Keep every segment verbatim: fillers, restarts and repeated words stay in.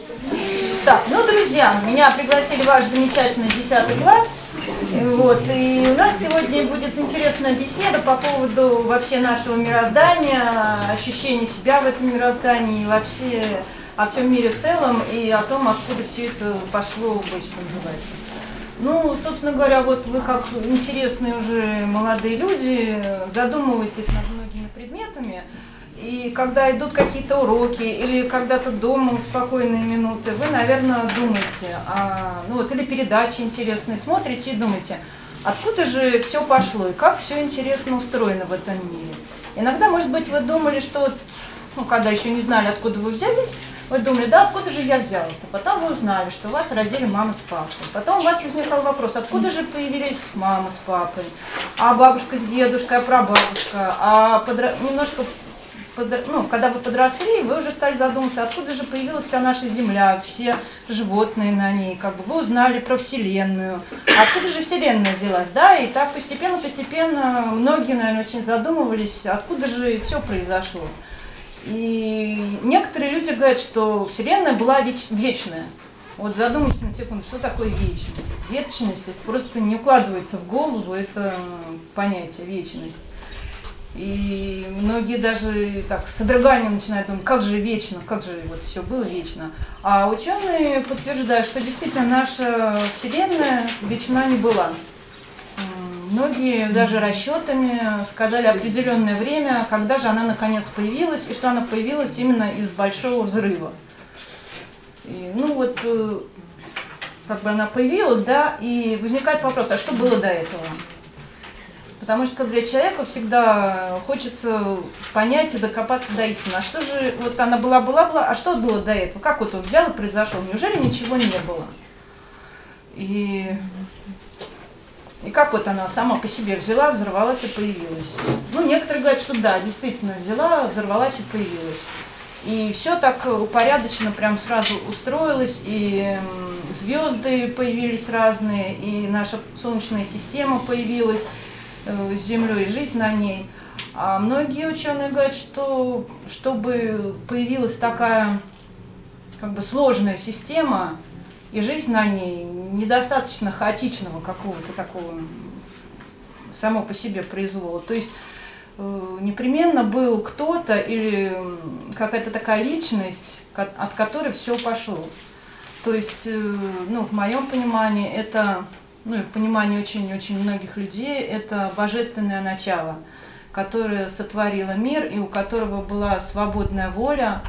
Так, ну, друзья, меня пригласили в ваш замечательный десятый класс. Вот, и у нас сегодня будет интересная беседа по поводу вообще нашего мироздания, ощущения себя в этом мироздании, и вообще о всем мире в целом, и о том, откуда все это пошло, что называется. Ну, собственно говоря, вот вы как интересные уже молодые люди задумываетесь над многими предметами, и когда идут какие-то уроки или когда-то дома спокойные минуты, вы, наверное, думаете, а, ну вот или передачи интересные, смотрите и думаете, откуда же все пошло и как все интересно устроено в этом мире. Иногда, может быть, вы думали, что, вот, ну, когда еще не знали, откуда вы взялись, вы думали, да, откуда же я взялся? Потом вы узнали, что вас родили мама с папой. Потом у вас возникал вопрос, откуда же появились мама с папой, а бабушка с дедушкой, а прабабушка, а подра... немножко... Ну, когда вы подросли, вы уже стали задумываться, откуда же появилась вся наша Земля, все животные на ней, как бы вы узнали про Вселенную, откуда же Вселенная взялась, да, и так постепенно-постепенно многие, наверное, очень задумывались, откуда же все произошло. И некоторые люди говорят, что Вселенная была веч- вечная. Вот задумайтесь на секунду, что такое вечность. Вечность, это просто не укладывается в голову, это понятие вечность. И многие даже так с содроганием начинают думать, как же вечно, как же вот все было вечно. А ученые подтверждают, что действительно наша Вселенная вечна не была. Многие даже расчетами сказали определенное время, когда же она наконец появилась, и что она появилась именно из большого взрыва. И, ну вот, как бы она появилась, да, и возникает вопрос, а что было до этого? Потому что для человека всегда хочется понять и докопаться до истины. А что же, вот она была-была-была, а что было до этого? Как вот он взял и произошел? Неужели ничего не было? И, и как вот она сама по себе взяла, взорвалась и появилась? Ну, некоторые говорят, что да, действительно взяла, взорвалась и появилась. И все так упорядоченно прям сразу устроилось, и звезды появились разные, и наша Солнечная система появилась, с Землей, жизнь на ней. А многие ученые говорят, что чтобы появилась такая как бы сложная система, и жизнь на ней недостаточно хаотичного какого-то такого само по себе произвола. То есть э, непременно был кто-то или какая-то такая личность, от которой все пошло. То есть, э, ну, в моем понимании, это... ну и в понимании очень-очень многих людей, это божественное начало, которое сотворило мир, и у которого была свободная воля,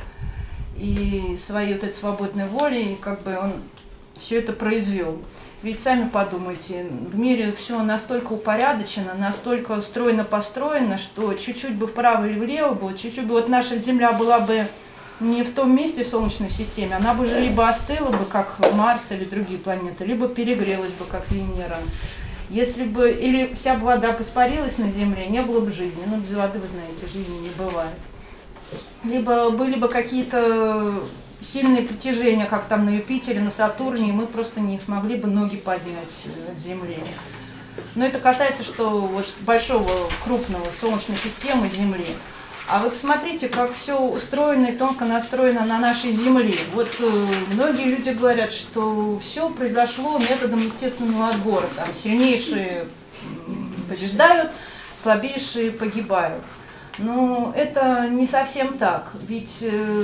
и своей вот этой свободной волей, как бы он все это произвел. Ведь сами подумайте, в мире все настолько упорядочено, настолько стройно построено, что чуть-чуть бы вправо или влево было, чуть-чуть бы вот наша Земля была бы не в том месте в Солнечной системе, она бы уже либо остыла бы, как Марс или другие планеты, либо перегрелась бы, как Венера. Если бы, или вся бы вода испарилась на Земле, не было бы жизни. Ну, без воды, вы знаете, жизни не бывает. Либо были бы какие-то сильные притяжения, как там на Юпитере, на Сатурне, и мы просто не смогли бы ноги поднять от Земли. Но это касается, что вот большого, крупного Солнечной системы Земли. А вы посмотрите, как все устроено и тонко настроено на нашей Земле. Вот э, многие люди говорят, что все произошло методом естественного отбора. Там сильнейшие побеждают, слабейшие погибают. Но это не совсем так. Ведь э,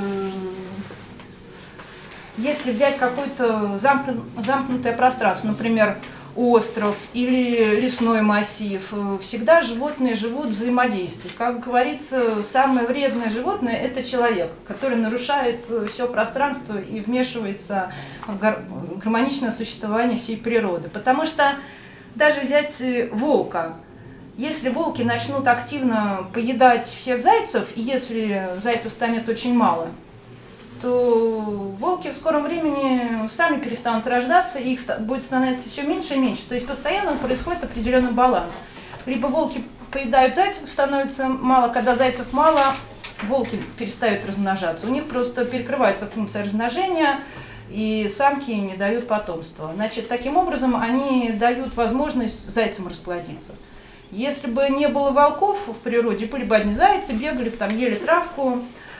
если взять какое-то замкну, замкнутое пространство, например, остров или лесной массив, всегда животные живут в взаимодействии. Как говорится, самое вредное животное – это человек, который нарушает все пространство и вмешивается в гармоничное существование всей природы. Потому что даже взять волка, если волки начнут активно поедать всех зайцев, и если зайцев станет очень мало, то волки в скором времени сами перестанут рождаться, и их будет становиться все меньше и меньше. То есть постоянно происходит определенный баланс. Либо волки поедают зайцев, становится мало, когда зайцев мало, волки перестают размножаться. У них просто перекрывается функция размножения, и самки не дают потомства. Значит, таким образом они дают возможность зайцам расплодиться. Если бы не было волков в природе, были бы одни зайцы, бегали, там, ели травку,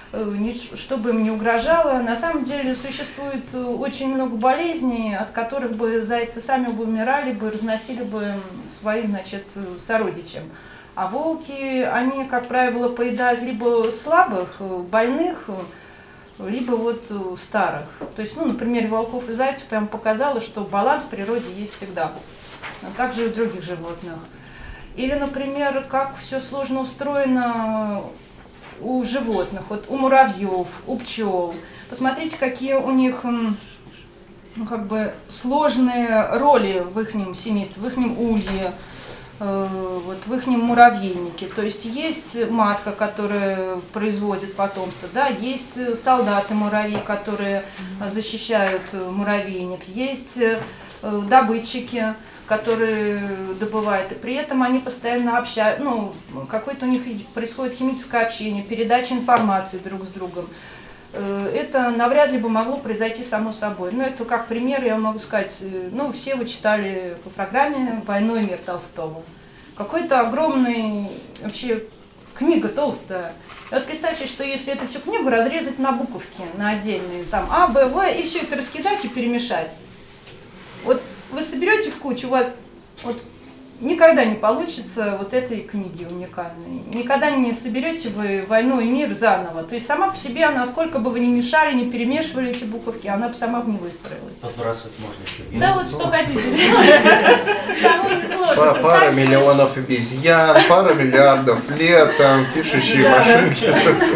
чтобы им не угрожало. На самом деле существует очень много болезней, от которых бы зайцы сами бы умирали бы, разносили бы своим, значит, сородичам. А волки, они, как правило, поедают либо слабых, больных, либо вот старых. То есть, ну, на примере волков и зайцев прям показало, что баланс в природе есть всегда, а также и у других животных. Или, например, как все сложно устроено у животных, вот у муравьев, у пчел. Посмотрите, какие у них, ну, как бы сложные роли в их семействе, в их улье, вот в их муравейнике. То есть есть матка, которая производит потомство, да, есть солдаты-муравьи, которые защищают муравейник, есть добытчики, которые добывают, и при этом они постоянно общаются, ну, какое-то у них происходит химическое общение, передача информации друг с другом. Это навряд ли бы могло произойти само собой. Ну, это как пример, я могу сказать, ну, все вы читали по программе «Война и мир» Толстого. Какой-то огромный, вообще, книга толстая. И вот представьте, что если эту всю книгу разрезать на буковки, на отдельные, там А, Б, В, и все это раскидать и перемешать. Вот вы соберете в кучу, у вас вот никогда не получится вот этой книги уникальной. Никогда не соберете вы «Войну и мир» заново. То есть сама по себе, насколько бы вы ни мешали, не перемешивали эти буковки, она бы сама бы не выстроилась. Подбрасывать можно еще. Да, вот что хотите. Пара миллионов обезьян, пара миллиардов лет, там, пишущие машинки.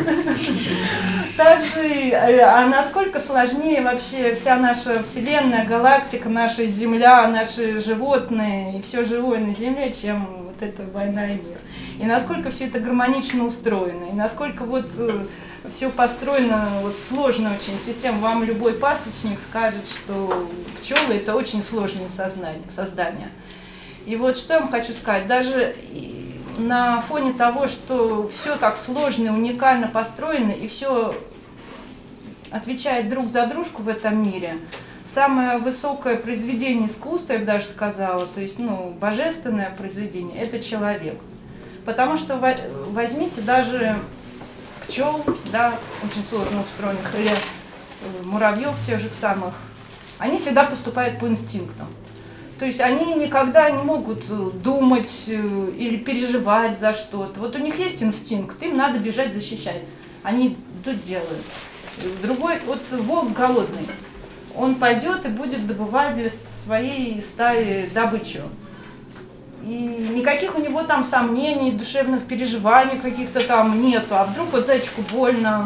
Также, а насколько сложнее вообще вся наша Вселенная, галактика, наша Земля, наши животные и все живое на Земле, чем вот эта «Война и мир. И насколько все это гармонично устроено, и насколько вот все построено, вот сложная очень система. Вам любой пасечник скажет, что пчелы это очень сложные создания. И вот что я вам хочу сказать, даже на фоне того, что все так сложно, уникально построено, и все отвечает друг за дружку в этом мире, самое высокое произведение искусства, я бы даже сказала, то есть, ну, божественное произведение, это человек. Потому что возьмите даже пчел, да, очень сложно устроенных, или муравьев тех же самых, они всегда поступают по инстинктам. То есть они никогда не могут думать или переживать за что-то. Вот у них есть инстинкт, им надо бежать защищать. Они тут делают. Другой, вот волк голодный, он пойдет и будет добывать для своей стаи добычу. И никаких у него там сомнений, душевных переживаний каких-то там нету. А вдруг вот зайчику больно,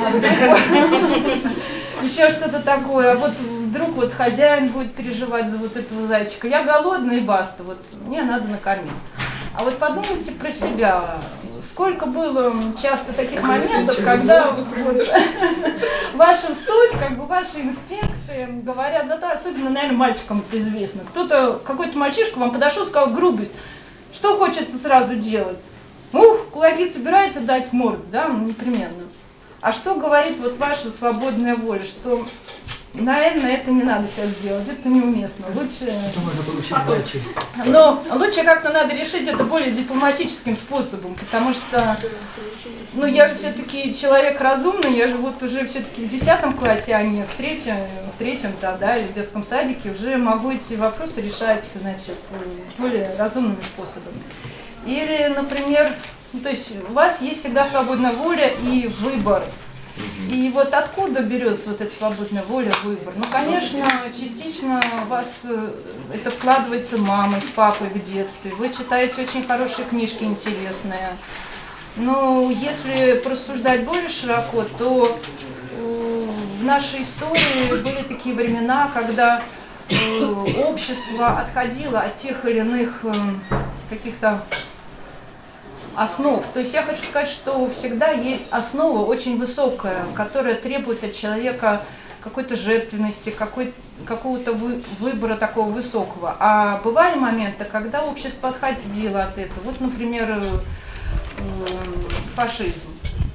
еще что-то такое. А вот вдруг вот хозяин будет переживать за вот этого зайчика. Я голодный, и баста, вот мне надо накормить. А вот подумайте про себя. Сколько было часто таких моментов, когда вот, ваша суть, как бы ваши инстинкты говорят, зато особенно, наверное, мальчикам это известно. Кто-то, какой-то мальчишка вам подошел и сказал грубость. Что хочется сразу делать? Ух, кулаки собирается дать в морду, да, ну, непременно. А что говорит вот ваша свободная воля, что, наверное, это не надо сейчас делать, это неуместно. Лучше... Это можно получить сдачи. Но лучше как-то надо решить это более дипломатическим способом, потому что, ну, я же все-таки человек разумный, я же вот уже все-таки в десятом классе, а не в третьем, в третьем-то, да, или в детском садике, уже могу эти вопросы решать, значит, более разумными способами. Или, например, ну, то есть у вас есть всегда свободная воля и выбор. И вот откуда берется вот эта свободная воля, выбор? Ну, конечно, частично у вас это вкладывается мамой, с папой в детстве. Вы читаете очень хорошие книжки, интересные. Но если порассуждать более широко, то в нашей истории были такие времена, когда общество отходило от тех или иных каких-то основ. То есть я хочу сказать, что всегда есть основа очень высокая, которая требует от человека какой-то жертвенности, какой, какого-то вы, выбора такого высокого. А бывали моменты, когда общество отходило от этого. Вот, например, фашизм.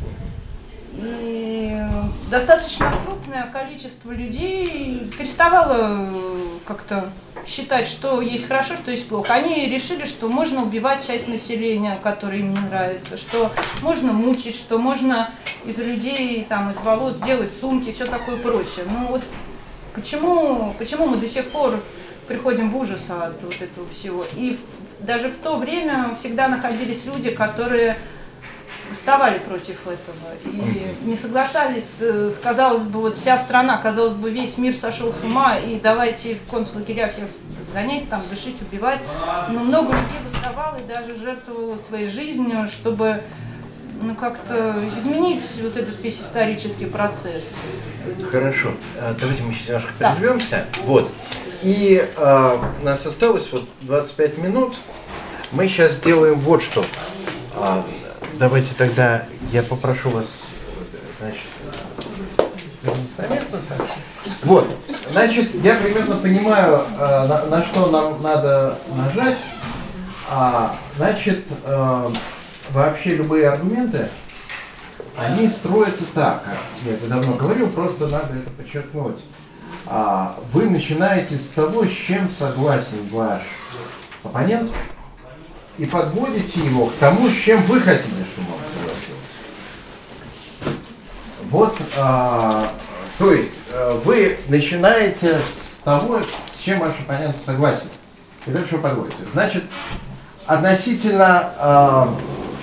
И достаточно крупное количество людей переставало как-то считать, что есть хорошо, что есть плохо. Они решили, что можно убивать часть населения, которое им не нравится, что можно мучить, что можно из людей, там, из волос делать сумки, все такое прочее. Ну вот почему, почему мы до сих пор приходим в ужас от вот этого всего? И в, даже в то время всегда находились люди, которые восставали против этого и не соглашались, с, казалось бы, вот вся страна, казалось бы, весь мир сошел с ума, и давайте в концлагеря всех сгонять, там, душить, убивать. Но много людей восставало и даже жертвовало своей жизнью, чтобы ну, как-то изменить вот этот весь исторический процесс. Хорошо, давайте мы сейчас немножко прервемся. Да. Вот. И э, у нас осталось вот двадцать пять минут. Мы сейчас сделаем вот что. А, давайте тогда я попрошу вас, значит, вернуться на место совсем. Вот, значит, я примерно понимаю, э, на, на что нам надо нажать. А, значит, э, вообще любые аргументы, они строятся так. Я это давно говорил, просто надо это подчеркнуть. А, вы начинаете с того, с чем согласен ваш оппонент, и подводите его к тому, с чем вы хотите, чтобы он согласился. Вот, а, то есть, а, вы начинаете с того, с чем ваш оппонент согласен, и дальше вы подводите. Значит, относительно а,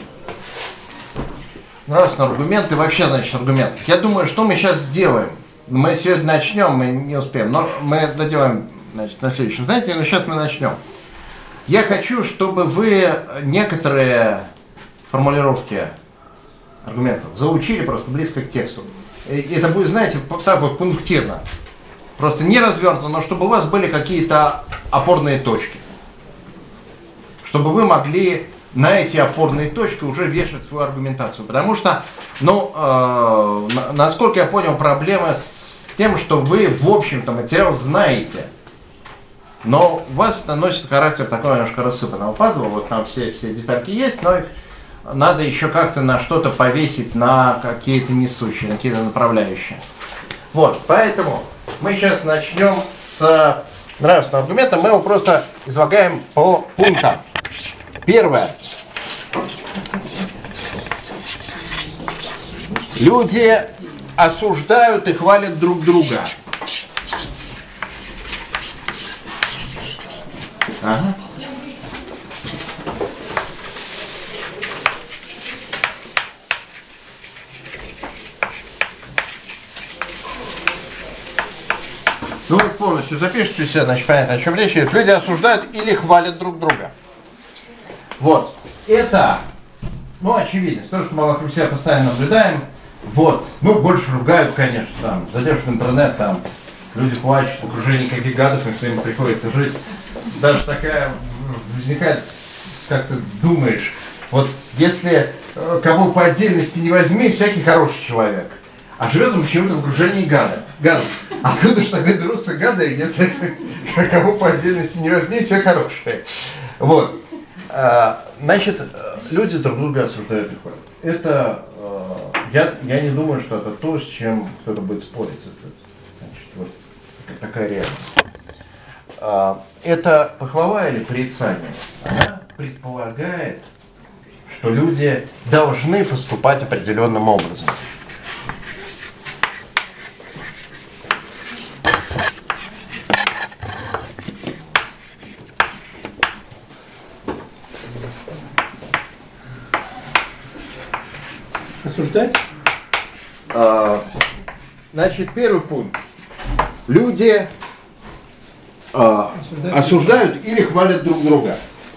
нравственных аргументов и вообще, значит, аргументов, я думаю, что мы сейчас сделаем. Мы сегодня начнем, мы не успеем, но мы доделаем, значит, на следующем занятии, но сейчас мы начнем. Я хочу, чтобы вы некоторые формулировки аргументов заучили просто близко к тексту. И это будет, знаете, так вот пунктирно. Просто не развернуто, но чтобы у вас были какие-то опорные точки. Чтобы вы могли на эти опорные точки уже вешать свою аргументацию. Потому что, ну, э, насколько я понял, проблема с тем, что вы, в общем-то, материал знаете. Но у вас носит характер такого немножко рассыпанного пазла. Вот там все, все детальки есть, но их надо еще как-то на что-то повесить, на какие-то несущие, на какие-то направляющие. Вот, поэтому мы сейчас начнем с нравственного аргумента. Мы его просто излагаем по пунктам. Первое. Люди осуждают и хвалят друг друга. Ага. Ну вы полностью запишите все, значит, понятно, о чем речь идет. Люди осуждают или хвалят друг друга. Вот. Это, ну, очевидно, то, что мы вокруг себя постоянно наблюдаем. Вот. Ну, больше ругают, конечно, там, зайдешь в интернет, там, люди плачут, в окружении каких гадов им своим приходится жить. Даже такая возникает, как ты думаешь, вот если кого по отдельности не возьми, всякий хороший человек, а живет он почему-то в окружении гадов. гадов. Откуда же тогда берутся гады, если кого по отдельности не возьми, все хорошие? Вот. Значит, люди друг друга осуждают и хвалят. Это, я, я не думаю, что это то, с чем кто-то будет спорить. Значит, вот такая реальность. Это похвала или порицание? Она предполагает, что люди должны поступать определенным образом. Осуждать? А, значит, первый пункт. Люди а, осуждают или хвалят друг друга.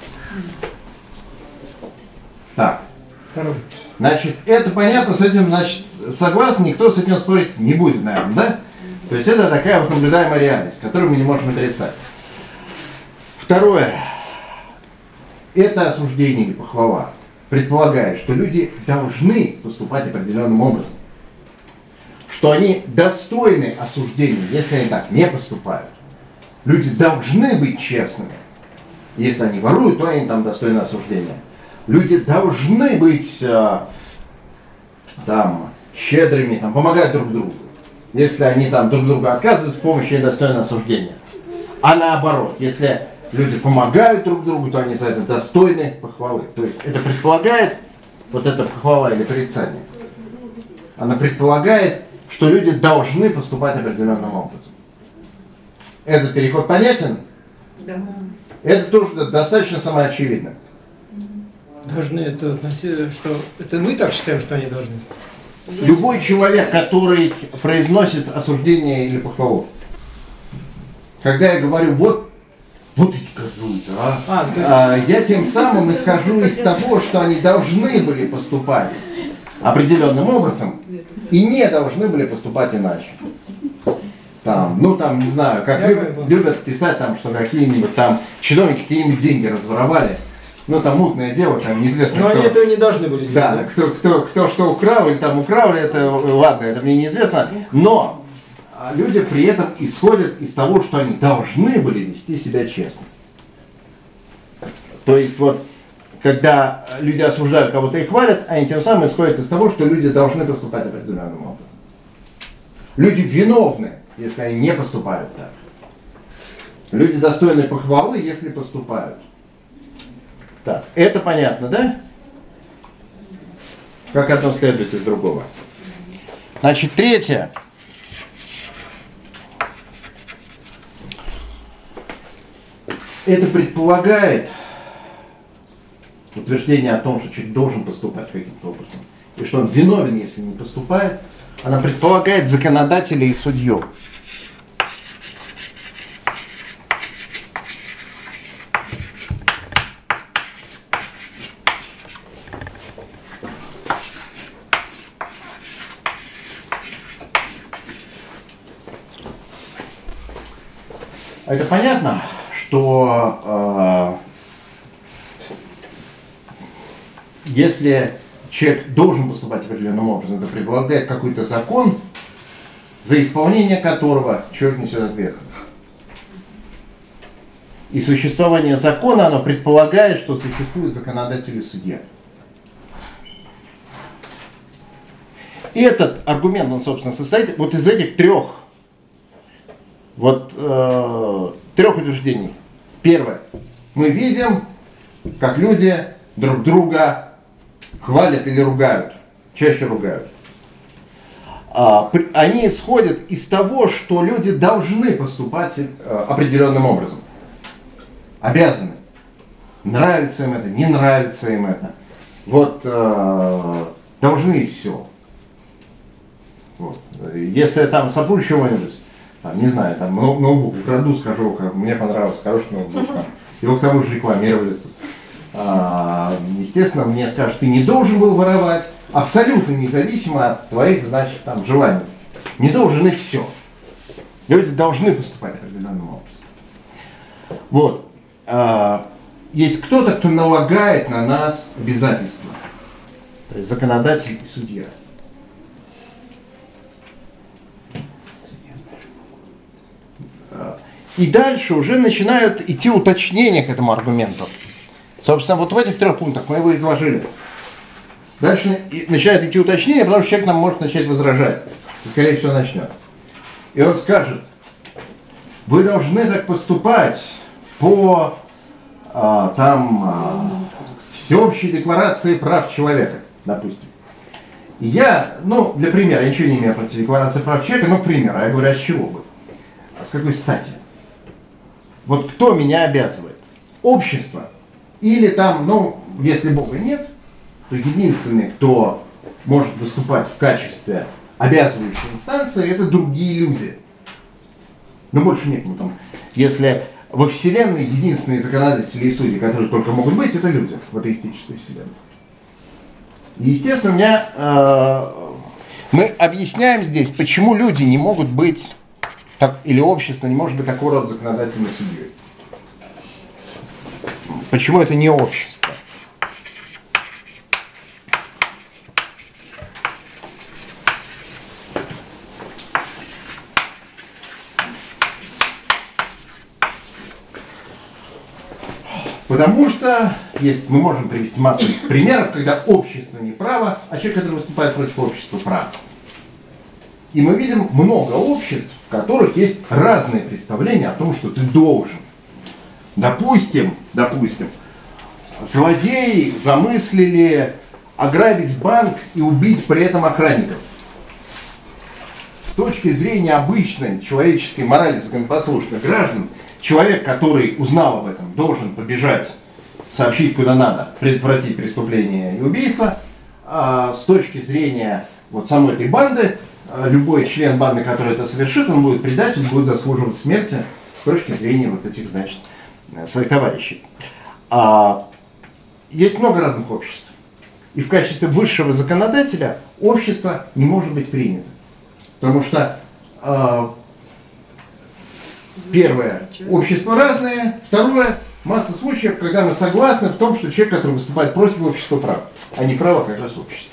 Так. Второй. Значит, это понятно, с этим, значит, согласен, никто с этим спорить не будет, наверное, да? То есть это такая вот наблюдаемая реальность, которую мы не можем отрицать. Второе. Это осуждение или похвала предполагает, что люди должны поступать определенным образом. Что они достойны осуждения, если они так не поступают. Люди должны быть честными. Если они воруют, то они там достойны осуждения. Люди должны быть э, там, щедрыми, там, помогать друг другу. Если они там друг другу отказывают в помощи, они достойны осуждения. А наоборот, если люди помогают друг другу, то они за это достойны похвалы. То есть это предполагает, вот это похвала или порицание, она предполагает, что люди должны поступать определенным образом. Этот переход понятен? Да. Это тоже достаточно самоочевидно. Должны это относиться, что это мы так считаем, что они должны. Любой человек, который произносит осуждение или похвалу, когда я говорю, вот, вот эти козлы-то, а, А, а, я тем самым исхожу из того, что они должны были поступать определенным образом и не должны были поступать иначе. Там, ну там, не знаю, как любят, любят писать, там, что какие-нибудь там чиновники какие-нибудь деньги разворовали. Ну там мутное дело, там неизвестно. Но кто, они этого не должны были делать. Да, кто, кто, кто что украл или там украли, это ладно, это мне неизвестно. Но люди при этом исходят из того, что они должны были вести себя честно. То есть вот, когда люди осуждают кого-то и хвалят, они тем самым исходят из того, что люди должны поступать определенным образом. Люди виновны, если они не поступают так. Люди достойны похвалы, если поступают. Так, это понятно, да? Как одно следует из другого. Значит, третье. Это предполагает утверждение о том, что человек должен поступать каким-то образом, и что он виновен, если не поступает. Она предполагает законодателя и судью. Это понятно, что э, если человек должен поступать определенным образом, это предполагает какой-то закон, за исполнение которого человек несет ответственность. И существование закона, оно предполагает, что существует законодатель и судья. И этот аргумент, он, собственно, состоит вот из этих трех Вот э, трех утверждений. Первое. Мы видим, как люди друг друга хвалят или ругают. Чаще ругают. А, при, они исходят из того, что люди должны поступать э, определенным образом. Обязаны. Нравится им это, не нравится им это. Вот э, должны и все. Вот. Если я там сопру чего-нибудь, там, не знаю, там ноутбук украду, скажу, как мне понравился, хороший ноутбук, там, его к тому же рекламировали. А, естественно, мне скажут, ты не должен был воровать, абсолютно независимо от твоих, значит, там, желаний. Не должен и все. Люди должны поступать определенным образом. Вот. А, есть кто-то, кто налагает на нас обязательства. То есть законодатель и судья. И дальше уже начинают идти уточнения к этому аргументу. Собственно, вот в этих трех пунктах мы его изложили. Дальше начинают идти уточнения, потому что человек нам может начать возражать. И, скорее всего, начнет. И он скажет, вы должны так поступать по а, там, а, всеобщей декларации прав человека, допустим. И я, ну, для примера, я ничего не имею против декларации прав человека, но, к примеру, я говорю, а с чего бы? А с какой стати? Вот кто меня обязывает? Общество? Или там, ну, если Бога нет, то единственный, кто может выступать в качестве обязывающей инстанции, это другие люди. Но больше некому там. Если во Вселенной единственные законодатели и судьи, которые только могут быть, это люди в атеистической Вселенной. И, естественно, у меня э, мы объясняем здесь, почему люди не могут быть, так, или общество не может быть такого рода законодательной судьей. Почему это не общество? Потому что есть, мы можем привести массу примеров, когда общество не право, а человек, который выступает против общества, прав. И мы видим много обществ, в которых есть разные представления о том, что ты должен. Допустим, допустим, злодеи замыслили ограбить банк и убить при этом охранников. С точки зрения обычной человеческой морали законопослушных граждан, человек, который узнал об этом, должен побежать, сообщить куда надо, предотвратить преступление и убийство. А с точки зрения вот самой этой банды, любой член банды, который это совершит, он будет предатель, будет заслуживать смерти с точки зрения вот этих, значит, своих товарищей. А, есть много разных обществ. И в качестве высшего законодателя общество не может быть принято. Потому что а, первое, общество разное, второе, масса случаев, когда мы согласны в том, что человек, который выступает против общества, прав, а не право как раз общества.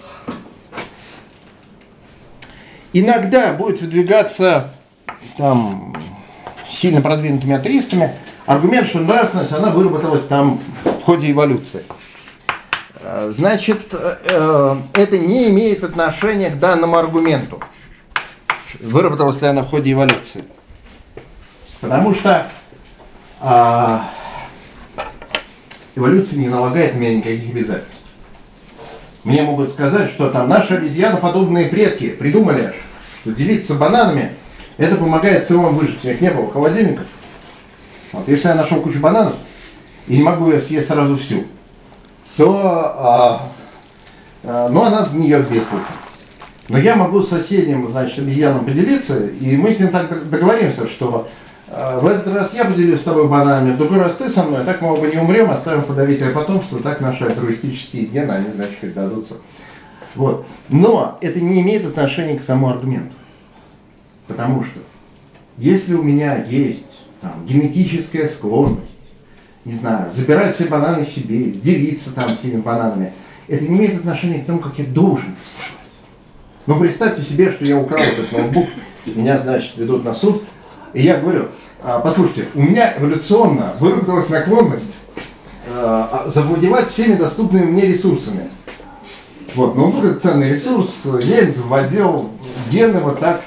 Иногда будет выдвигаться там, сильно продвинутыми атеистами аргумент, что нравственность, она выработалась там в ходе эволюции. Значит, это не имеет отношения к данному аргументу. Выработалась ли она в ходе эволюции? Потому что а, эволюция не налагает на меня никаких обязательств. Мне могут сказать, что там наши обезьяноподобные предки придумали, что делиться бананами, это помогает целым выжить. У них не было холодильников. Вот, если я нашел кучу бананов и не могу я съесть сразу всю, то а, а, ну, она сгниет без толку. Но я могу с соседним, значит, обезьяном поделиться, и мы с ним так договоримся, что а, в этот раз я поделюсь с тобой бананами, в другой раз ты со мной, так мы оба не умрем, оставим подавитое потомство, так наши альтруистические гены, они, значит, как дадутся. Вот. Но это не имеет отношения к самому аргументу. Потому что если у меня есть там, генетическая склонность, не знаю, забирать все бананы себе, делиться там всеми бананами, это не имеет отношения к тому, как я должен поступать. Но представьте себе, что я украл этот ноутбук, меня, значит, ведут на суд, и я говорю, послушайте, у меня эволюционно выработалась наклонность завладевать всеми доступными мне ресурсами. Вот, ноутбук это ценный ресурс, я им завладел гены вот так,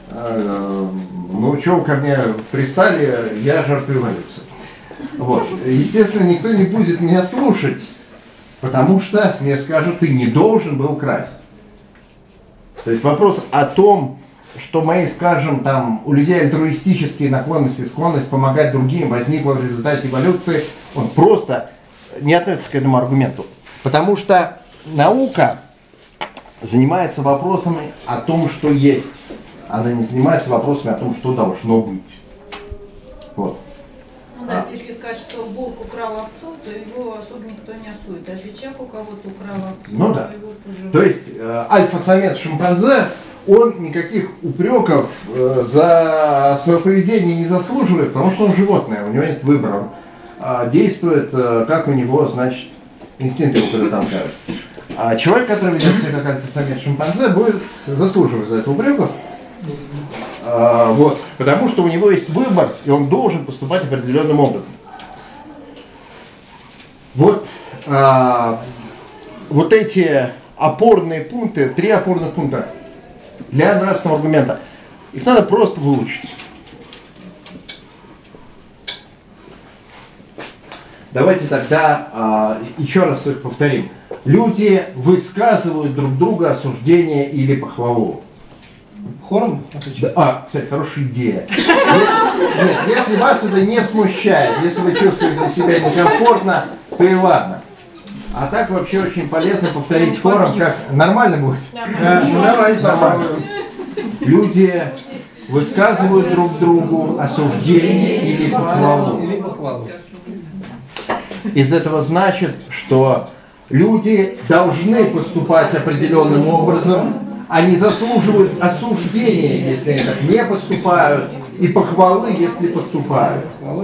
ну что ко мне пристали, я жертва эволюции. Вот. Естественно, никто не будет меня слушать, потому что мне скажут, ты не должен был красть. То есть вопрос о том, что мои, скажем, там, у людей альтруистические наклонности, склонность помогать другим возникла в результате эволюции, он просто не относится к этому аргументу. Потому что наука занимается вопросами о том, что есть. Она не занимается вопросами о том, что должно быть. Вот. Ну да, а. Если сказать, что волк украл овцу, то его особо никто не осудит. А если человек у кого-то украл овцу, ну, то да. его тоже... То есть э, альфа-самец шимпанзе, он никаких упреков э, за свое поведение не заслуживает, потому что он животное, у него нет выбора. Он э, действует, э, как у него, значит, инстинкты его куда толкают. А человек, который ведет себя как альфа-самец шимпанзе, будет заслуживать за это упреков. А, вот, потому что у него есть выбор, и он должен поступать определенным образом. Вот, а, вот эти опорные пункты, три опорных пункта для нравственного аргумента, их надо просто выучить. Давайте тогда а, еще раз их повторим. Люди высказывают друг друга осуждение или похвалу. Хором? Да, а, кстати, хорошая идея. Нет, нет, если вас это не смущает, если вы чувствуете себя некомфортно, то и ладно. А так вообще очень полезно повторить хором, как нормально будет. Да, ну давайте попробуем. Люди высказывают друг другу осуждение или похвалу. Или похвалу. Из этого значит, что люди должны поступать определенным образом. Они заслуживают осуждения, если они так не поступают, и похвалы, если поступают.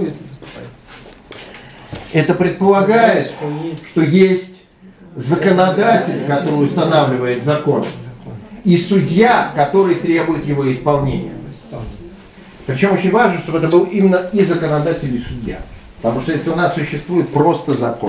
Это предполагает, что есть законодатель, который устанавливает закон, и судья, который требует его исполнения. Причем очень важно, чтобы это был именно и законодатель, и судья. Потому что если у нас существует просто закон,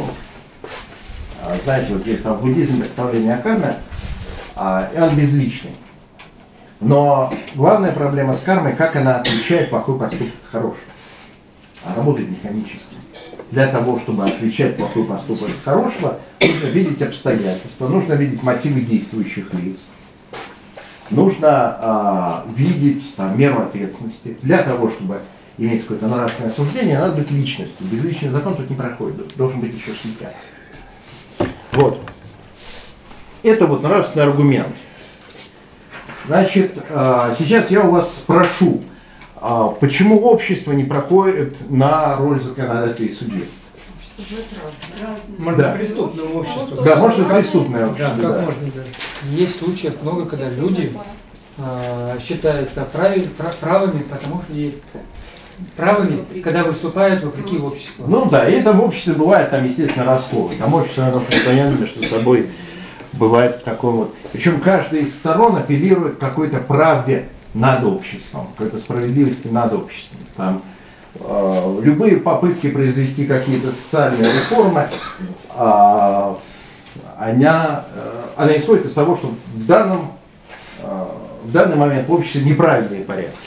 знаете, вот есть там в буддизме представление о карме, и он безличный. Но главная проблема с кармой, как она отличает плохой поступок от хорошего. А работает механически. Для того, чтобы отличать плохой поступок от хорошего, нужно видеть обстоятельства, нужно видеть мотивы действующих лиц, нужно а, видеть там, меру ответственности. Для того, чтобы иметь какое-то нравственное суждение, надо быть личностью. Без личности закон тут не проходит, должен быть еще судья. Вот. Это вот нравственный аргумент. Значит, сейчас я у вас спрошу, почему общество не проходит на роль законодателя и судьи? Можно Да. преступное общество. Да, можно преступное Да, общество. как Да. можно, да. Есть случаев много, когда люди а, считаются прави- прав- правыми, потому что и правыми, когда выступают вопреки обществу. Ну да, и там в обществе бывает, там, естественно, расколы. Там общество, оно постоянно между собой бывает в таком вот. Причем каждая из сторон апеллирует к какой-то правде над обществом, какой-то справедливости над обществом. Там, э, любые попытки произвести какие-то социальные реформы, э, она, э, она исходит из того, что в данном, э, в данный момент в обществе неправильные порядки.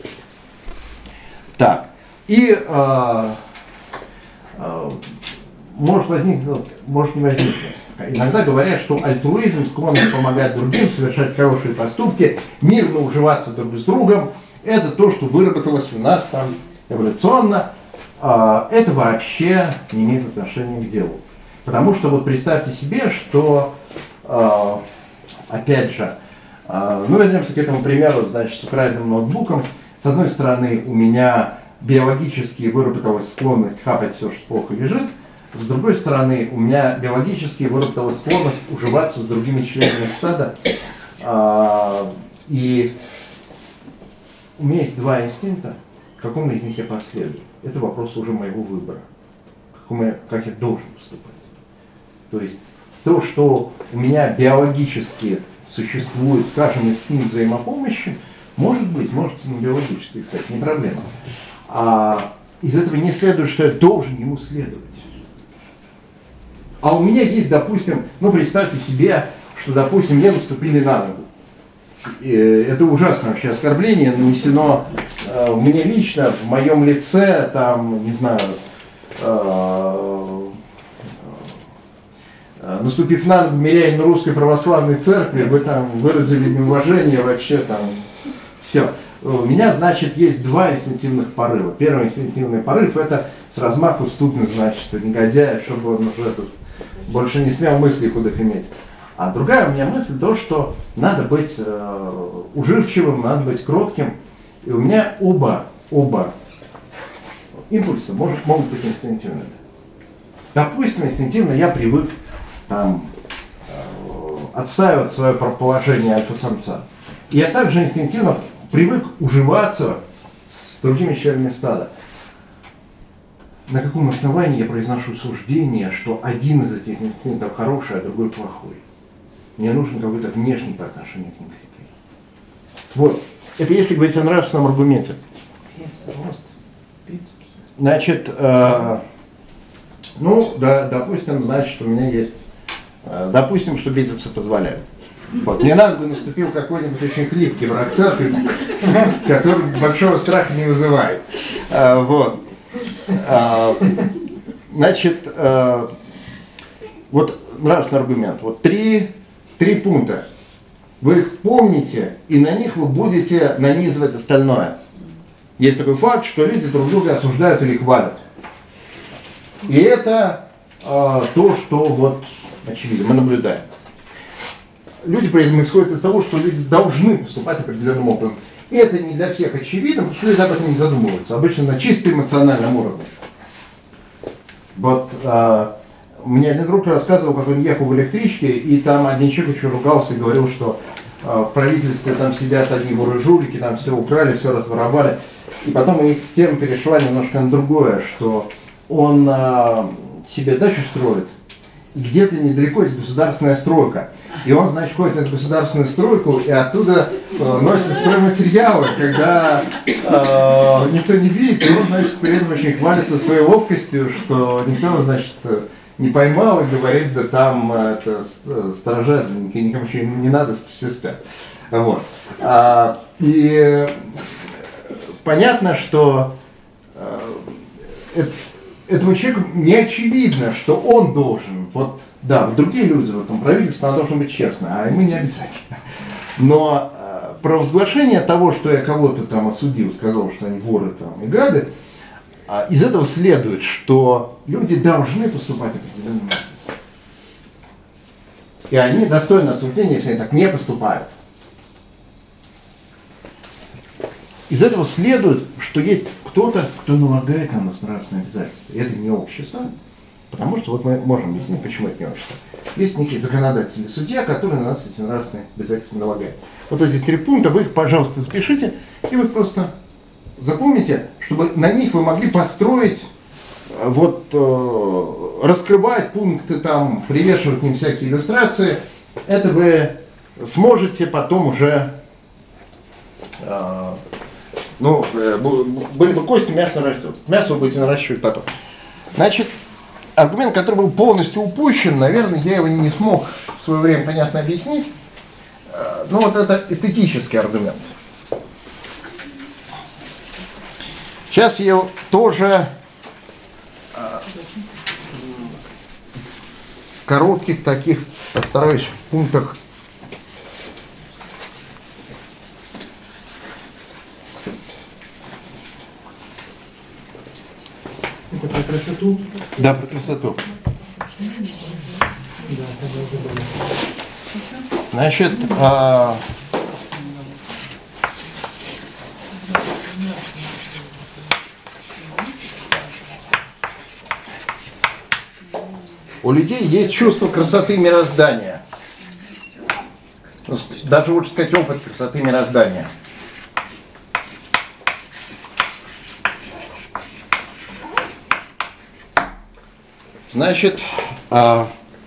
Так, и э, э, может возникнуть, может не возникнуть. Иногда говорят, что альтруизм, склонность помогать другим, совершать хорошие поступки, мирно уживаться друг с другом, это то, что выработалось у нас там эволюционно. Э, это вообще не имеет отношения к делу. Потому что вот представьте себе, что, э, опять же, э, ну вернемся к этому примеру, значит, с украденным ноутбуком. С одной стороны, у меня биологически выработалась склонность хапать все, что плохо лежит. С другой стороны, у меня биологически выработалась склонность уживаться с другими членами стада. И у меня есть два инстинкта. Какому из них я последую? Это вопрос уже моего выбора. Как я должен поступать. То есть то, что у меня биологически существует, скажем, инстинкт взаимопомощи, может быть, может не биологически, кстати, не проблема. А из этого не следует, что я должен ему следовать. А у меня есть, допустим, ну представьте себе, что, допустим, мне наступили на ногу. И это ужасное вообще оскорбление, нанесено э, мне лично, в моем лице, там, не знаю, э, э, наступив на ногу мирянину Русской Православной Церкви, вы там выразили неуважение, вообще там, все. У меня, значит, есть два инстинктивных порыва. Первый инстинктивный порыв — это с размаху стукнуть, значит, негодяя, чтобы он уже тут больше не смел мыслей худых иметь. А другая у меня мысль то, что надо быть э, уживчивым, надо быть кротким. И у меня оба, оба импульса может, могут быть инстинктивными. Допустим, инстинктивно я привык там, э, отстаивать свое положение альфа-самца. И я также инстинктивно привык уживаться с другими членами стада. На каком основании я произношу суждение, что один из этих инстинктов хороший, а другой плохой? Мне нужен какой-то внешний по отношению к ним критерий. Вот. Это если говорить о нравственном аргументе. Значит, э, ну, да, допустим, значит, у меня есть, э, допустим, что бицепсы позволяют. Вот. Мне надо бы наступил какой-нибудь очень хлипкий враг церкви, который большого страха не вызывает. А, вот. А, значит, а, вот нравственный аргумент. Вот три, три пункта. Вы их помните, и на них вы будете нанизывать остальное. Есть такой факт, что люди друг друга осуждают или хвалят. И это а, то, что вот очевидно, мы наблюдаем. Люди при этом исходят из того, что люди должны поступать определенным образом. И это не для всех очевидно, потому что люди об этом не задумываются. Обычно на чисто эмоциональном уровне. Вот а, мне один друг рассказывал, как он ехал в электричке, и там один человек очень ругался и говорил, что а, в правительстве там сидят одни воры жулики, там все украли, все разворовали. И потом у них тема перешла немножко на другое, что он а, себе дачу строит, и где-то недалеко есть государственная стройка. И он, значит, ходит на эту государственную стройку и оттуда э, носит стройматериалы, когда э, никто не видит, и он, значит, при этом очень хвалится своей ловкостью, что никто, значит, не поймал и говорит, да там это, сторожа, никому еще не надо, все спят. Вот. А, и понятно, что э, этому человеку не очевидно, что он должен, вот, да, вот другие люди, вот, там, правительство, оно должно быть честно, а ему не обязательно. Но э, провозглашение того, что я кого-то там осудил, сказал, что они воры там и гады, э, из этого следует, что люди должны поступать определенным образом. И они достойны осуждения, если они так не поступают. Из этого следует, что есть кто-то, кто налагает на нас нравственные обязательства. И это не общество, потому что вот мы можем объяснить, почему это не общество. Есть некий законодатель или судья, который на нас эти нравственные обязательства налагает. Вот эти три пункта, вы их, пожалуйста, запишите, и вы просто запомните, чтобы на них вы могли построить, вот, э, раскрывать пункты, там, привешивать к ним всякие иллюстрации. Это вы сможете потом уже... Э, Ну, были бы кости, мясо растет. Мясо вы будете наращивать потом. Значит, аргумент, который был полностью упущен, наверное, я его не смог в свое время понятно объяснить. Ну, вот это эстетический аргумент. Сейчас я тоже в коротких таких, постараюсь, пунктах Это про красоту? Да, про красоту. Да, Значит, а... у людей есть чувство красоты мироздания. Даже лучше сказать, опыт красоты мироздания. Значит, а,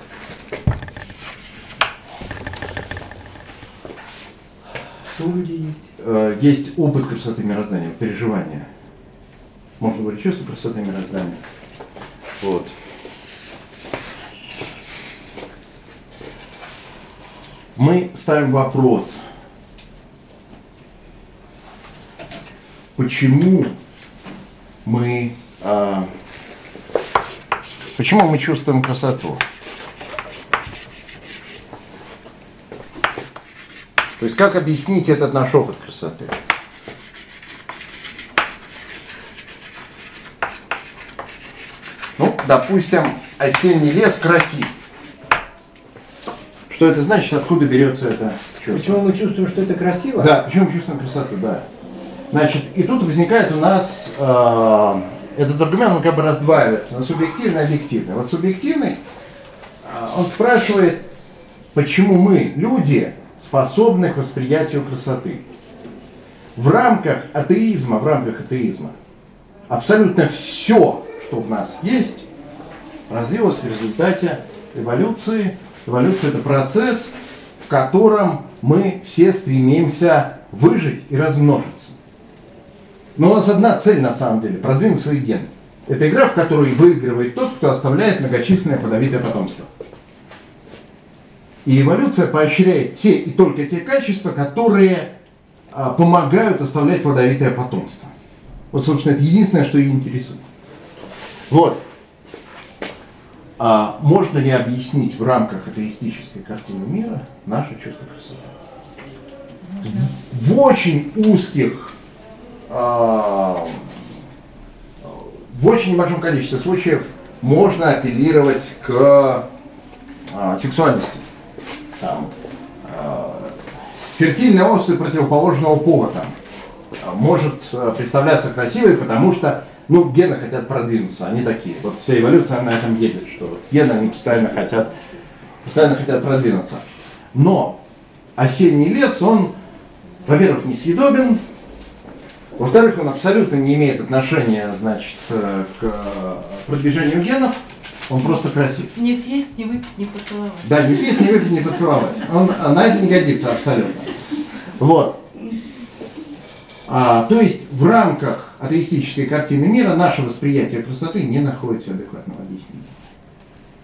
что у людей есть? А, есть опыт красоты мироздания, переживания. Можно говорить, чувство красоты мироздания. Вот. Мы ставим вопрос, почему мы... А, Почему мы чувствуем красоту? То есть как объяснить этот наш опыт красоты? Ну, допустим, осенний лес красив. Что это значит? Откуда берется это чувство? Почему мы чувствуем, что это красиво? Да, почему мы чувствуем красоту, да. Значит, и тут возникает у нас... Э, этот аргумент, он как бы раздваивается на субъективный и объективный. Вот субъективный, он спрашивает, почему мы, люди, способны к восприятию красоты. В рамках атеизма, в рамках атеизма, абсолютно все, что в нас есть, развилось в результате эволюции. Эволюция – это процесс, в котором мы все стремимся выжить и размножиться. Но у нас одна цель на самом деле – продвинуть свои гены. Это игра, в которой выигрывает тот, кто оставляет многочисленное плодовитое потомство. И эволюция поощряет те и только те качества, которые а, помогают оставлять плодовитое потомство. Вот, собственно, это единственное, что ее интересует. Вот. А можно ли объяснить в рамках атеистической картины мира наше чувство красоты? В очень узких... в очень небольшом количестве случаев можно апеллировать к а, сексуальности. Там, а, фертильная особь противоположного пола там, а, может а, представляться красивой, потому что ну, гены хотят продвинуться, они такие. Вот вся эволюция на этом едет, что вот гены они постоянно хотят, постоянно хотят продвинуться. Но осенний лес, он, во-первых, несъедобен. Во-вторых, он абсолютно не имеет отношения, значит, к продвижению генов, он просто красив. Не съесть, не выпить, не поцеловать. Да, не съесть, не выпить, не поцеловать. Он на это не годится абсолютно. Вот. А, то есть в рамках атеистической картины мира наше восприятие красоты не находится адекватного объяснения.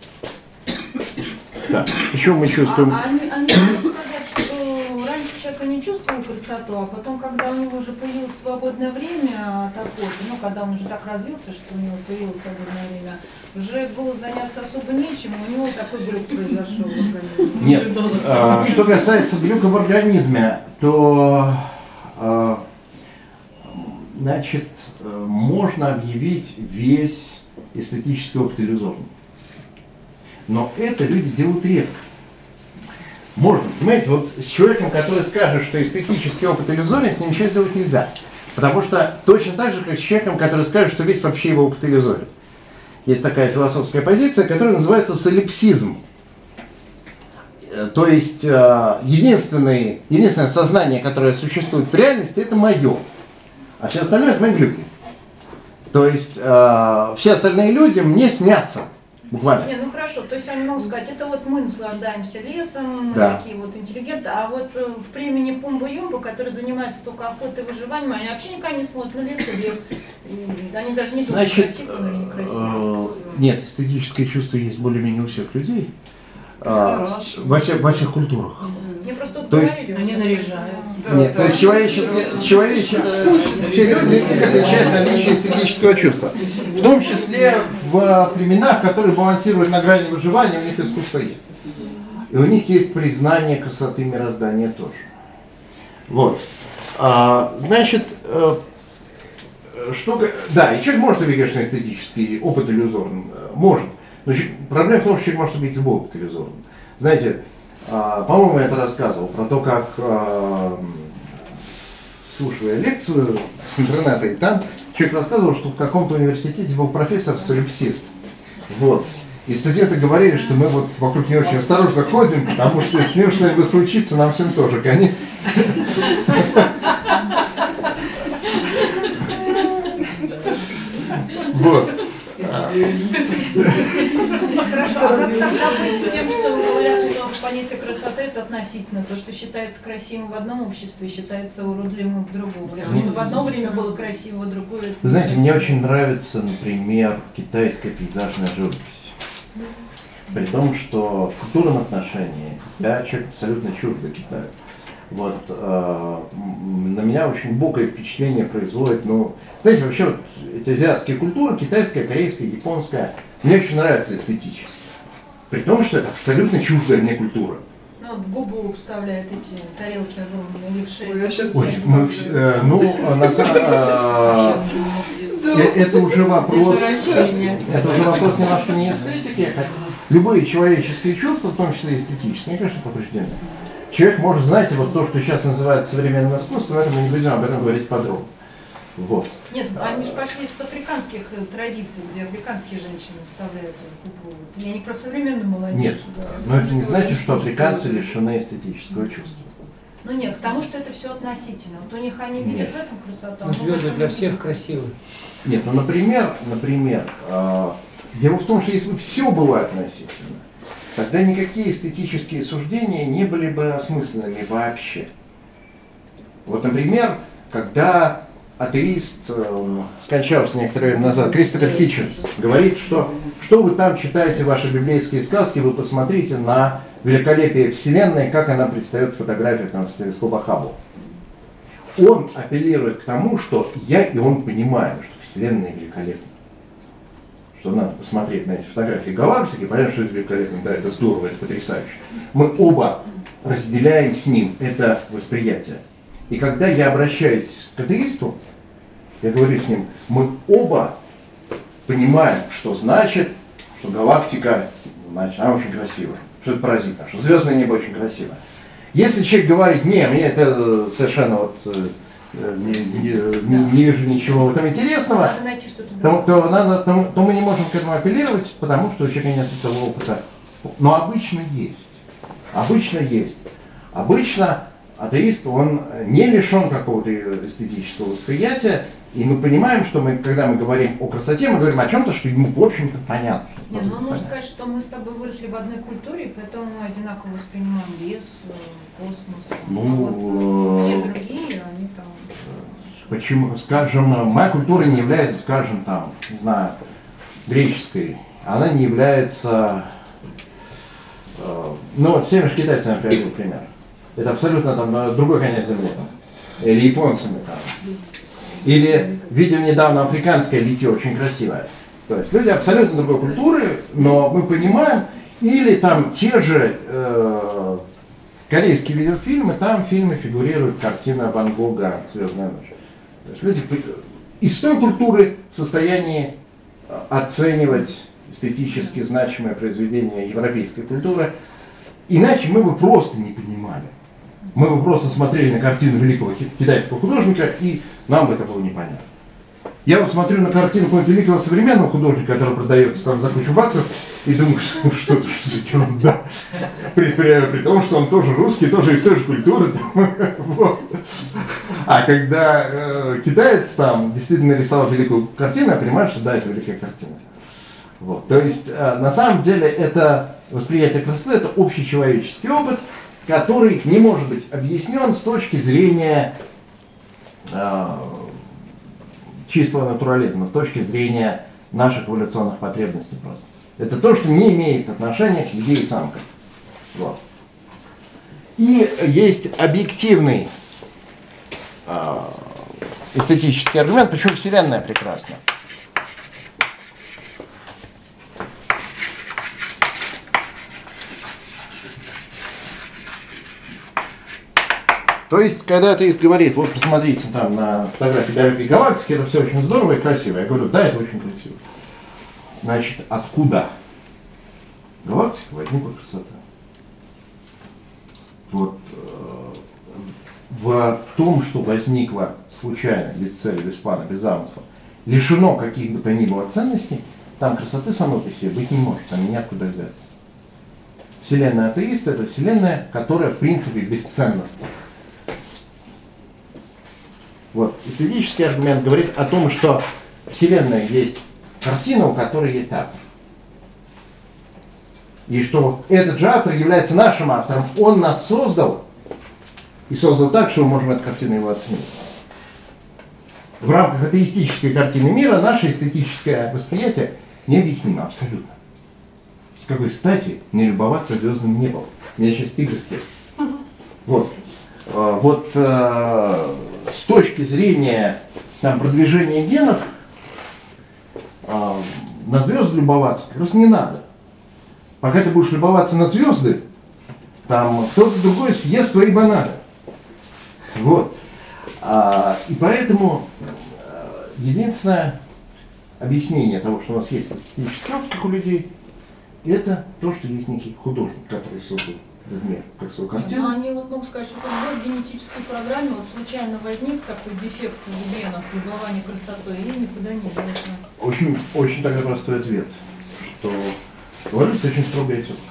Так, почему мы чувствуем... А, а, а не могу сказать, что раньше человека не не чувствовал красоту, а потом, когда у него уже появилось свободное время такое, ну, когда он уже так развился, что у него появилось свободное время, уже было заняться особо нечем, у него такой глюк произошел в организме. Нет, а, что касается глюка в организме, то, а, значит, можно объявить весь эстетический опыт иллюзорным. Но это люди делают редко. Можно, понимаете, вот с человеком, который скажет, что эстетический опыт иллюзорен, с ним ничего сделать нельзя. Потому что точно так же, как с человеком, который скажет, что весь вообще его опыт иллюзорен. Есть такая философская позиция, которая называется солипсизм. То есть единственное, единственное сознание, которое существует в реальности, это мое. А все остальное это мои глюки. То есть все остальные люди мне снятся. Буквально. Не, ну хорошо, то есть они могут сказать, это вот мы наслаждаемся лесом, да. такие вот интеллигенты, а вот в племени Пумба-Юмба, которые занимаются только охотой и выживанием, они вообще никогда не смотрят на лес и лес. И они даже не думают, красиво или некрасиво. Нет, эстетическое чувство есть более-менее у всех людей. А, во, всех, во всех культурах. Мне просто то есть, они наряжают. Нет, то есть человеческие, человеческие, все люди отличают наличие эстетического чувства. В том числе в племенах, которые балансируют на грани выживания, у них искусство есть. И у них есть признание красоты мироздания тоже. Вот. А, значит, что... Да, и человек может увидеть, конечно, эстетический опыт иллюзорным. Может. Но проблема в том, что человек может убить любой опыт иллюзорным. Знаете, по-моему, я это рассказывал, про то, как, слушая лекцию с интернета, и там человек рассказывал, что в каком-то университете был профессор-солипсист. Вот. И студенты говорили, что мы вот вокруг него очень осторожно ходим, потому что если с ним что-нибудь случится, нам всем тоже конец. Вот. Хорошо, а как тогда быть с тем, что говорят, что понятие красоты это относительно, то, что считается красивым в одном обществе, считается уродливым в другом. То, что в одно время было красиво, в другое это. Вы знаете, мне очень нравится, например, китайская пейзажная живопись. При том, что в культурном отношении я человек абсолютно чуждый Китая. Вот, э, на меня очень глубокое впечатление производит, ну, знаете, вообще вот эти азиатские культуры, китайская, корейская, японская, мне очень нравятся эстетически. При том, что это абсолютно чуждая мне культура. Ну, в губу вставляют эти тарелки огромные или в шею. Ой, я сейчас Ой, мы, э, ну, на самом деле, это уже вопрос, это уже вопрос немножко не эстетики. Любые человеческие чувства, в том числе эстетические, они, конечно, повреждены. Человек может, знаете, вот то, что сейчас называется современным искусством, это мы не будем об этом говорить подробно. Вот. Нет, они же пошли с африканских традиций, где африканские женщины вставляют губу. Я не про современную молодежь. Нет, но это не значит, что африканцы лишены эстетического чувства. Ну нет, потому что это все относительно. Вот у них они видят Нет. в этом красоту. Но звезды для всех красивы. Нет, ну, например, например, э, дело в том, что если бы все было относительно, тогда никакие эстетические суждения не были бы осмысленными вообще. Вот, например, когда атеист, э, скончался некоторое время назад, Кристофер Хитченс, говорит, что что вы там читаете ваши библейские сказки, вы посмотрите на великолепие Вселенной, как она предстает в фотографиях там, с телескопа Хаббл. Он апеллирует к тому, что я и он понимаем, что Вселенная великолепна. Что надо посмотреть на эти фотографии галактики, понятно, что это великолепно, да, это здорово, это потрясающе. Мы оба разделяем с ним это восприятие. И когда я обращаюсь к атеисту, я говорю с ним, мы оба понимаем, что значит, что галактика, значит, она очень красивая, что это паразитно, что звездное небо очень красиво. Если человек говорит, не, мне это совершенно вот не, не, не, не вижу ничего в этом интересного, то, то, надо, то, то мы не можем к этому апеллировать, потому что у человека нет этого опыта. Но обычно есть. Обычно есть. Обычно атеист, он не лишен какого-то эстетического восприятия, и мы понимаем, что мы, когда мы говорим о красоте, мы говорим о чем-то, что ему, в общем-то, понятно. Нет, ну можно сказать, что мы с тобой выросли в одной культуре, и поэтому мы одинаково воспринимаем лес, космос. Ну, а вот все другие, они там... Почему, скажем, моя культура не является, скажем, там, не знаю, греческой, она не является, э, ну вот с теми же китайцами я приводил пример. Это абсолютно там другой конец земли. Или японцами там. Или видел недавно африканское литье, очень красивое. То есть люди абсолютно другой культуры, но мы понимаем, или там те же э, корейские видеофильмы, там в фильме фигурирует картина Ван Гога «Звездная ночь». То есть люди из той культуры в состоянии оценивать эстетически значимое произведение европейской культуры, иначе мы бы просто не понимали. Мы бы просто смотрели на картину великого китайского художника, и нам бы это было непонятно. Я вот смотрю на картину какого-нибудь великого современного художника, который продается там за кучу баксов, и думаю, что, что это что за ерунда. При, при, при том, что он тоже русский, тоже из той же культуры. Вот. А когда э, китаец там действительно рисовал великую картину, я понимаю, что да, это великая картина. Вот. То есть, э, на самом деле, это восприятие красоты, это общечеловеческий опыт, который не может быть объяснен с точки зрения э, чистого натурализма, с точки зрения наших эволюционных потребностей просто. Это то, что не имеет отношения к еде и самкам. Вот. И есть объективный э, эстетический аргумент, почему Вселенная прекрасна. То есть, когда атеист говорит, вот посмотрите там на фотографии далекой галактики, это все очень здорово и красиво. Я говорю, да, это очень красиво. Значит, откуда галактика возникла красота? Вот э, в том, что возникло случайно, без цели, без плана, без замысла, лишено каких бы то ни было ценностей, там красоты самой по себе быть не может, там неоткуда взяться. Вселенная атеиста — это вселенная, которая в принципе бесценностна. Вот. Эстетический аргумент говорит о том, что Вселенная есть картина, у которой есть автор. И что этот же автор является нашим автором. Он нас создал и создал так, что мы можем эту картину его оценить. В рамках атеистической картины мира наше эстетическое восприятие необъяснимо абсолютно. С какой стати не любоваться звездным небом? Меня сейчас тигр съел. Вот. Вот э, с точки зрения там, продвижения генов э, на звезды любоваться как раз не надо. Пока ты будешь любоваться на звезды, там кто-то другой съест твои бананы. Вот. А, и поэтому э, единственное объяснение того, что у нас есть эстетический опыт, как у людей, это то, что есть некий художник, который создал этот мир, как свою картину. Но они вот могут сказать, что в любой генетической программе вот случайно возник такой дефект в генах любования красотой и никуда не делается. Очень, очень тогда простой ответ, что эволюция очень строгая тетка.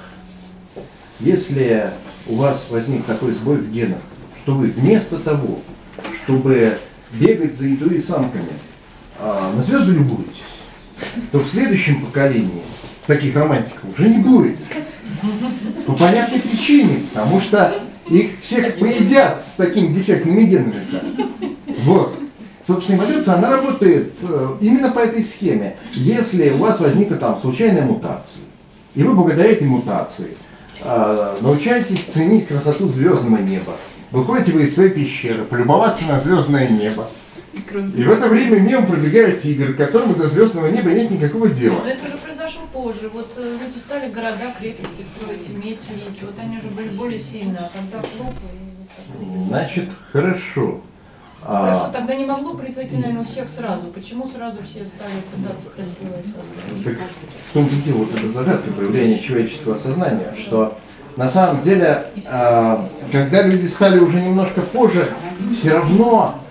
Если у вас возник такой сбой в генах, что вы вместо того, чтобы бегать за едой и самками, а, на звезды любуетесь, то в следующем поколении таких романтиков уже не будет. По понятной причине, потому что их всех поедят с такими дефектными генами. Вот. Собственно, эволюция, она работает именно по этой схеме. Если у вас возникла там случайная мутация, и вы благодаря этой мутации э, научаетесь ценить красоту звездного неба, выходите вы из своей пещеры, полюбоваться на звездное небо, и в это время мимо пробегает тигр, которому до звездного неба нет никакого дела. Но это уже произошло позже. Вот люди стали города, крепости строить, иметь, видеть. Вот они уже были более сильные, а тогда плохо. И... Значит, хорошо. Хорошо, А... тогда не могло произойти, наверное, у всех сразу. Почему сразу все стали пытаться красивое создать? Так в том-то и дело, вот эта загадка появления человеческого сознания, что на самом деле, э, когда люди стали уже немножко позже, все равно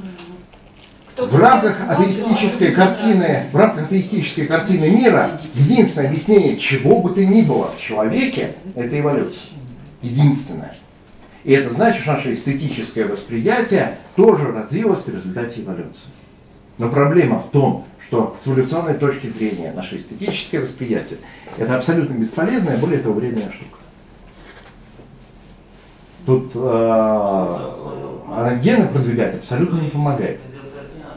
в рамках атеистической картины, в рамках атеистической картины мира, единственное объяснение чего бы то ни было в человеке — это эволюция. Единственное. И это значит, что наше эстетическое восприятие тоже развилось в результате эволюции. Но проблема в том, что с эволюционной точки зрения наше эстетическое восприятие — это абсолютно бесполезная, более того, вредная штука. Тут э, гены продвигать абсолютно не помогает.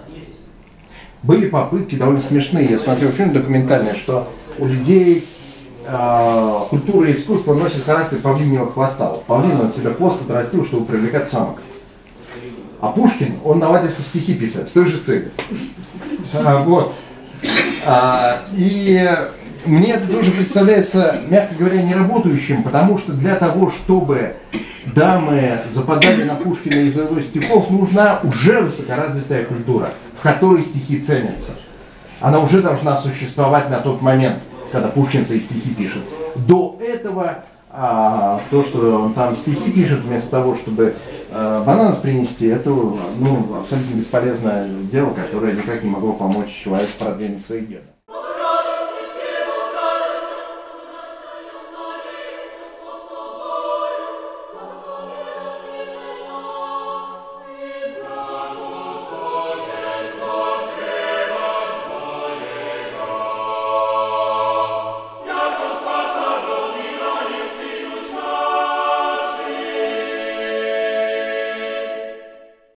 Были попытки довольно смешные, я смотрел фильм документальный, что у людей э, культура и искусство носит характер павлиньего хвоста. Вот павлин, он себе хвост отрастил, чтобы привлекать самок. А Пушкин, он наладился стихи писать с той же целью. А, вот. А, и мне это тоже представляется, мягко говоря, неработающим, потому что для того, чтобы дамы западали на Пушкина из его стихов, нужна уже высокоразвитая культура, в которой стихи ценятся. Она уже должна существовать на тот момент, когда Пушкин свои стихи пишет. До этого а, то, что он там стихи пишет, вместо того, чтобы а, бананов принести, это ну, абсолютно бесполезное дело, которое никак не могло помочь человеку в продвижении своих дел.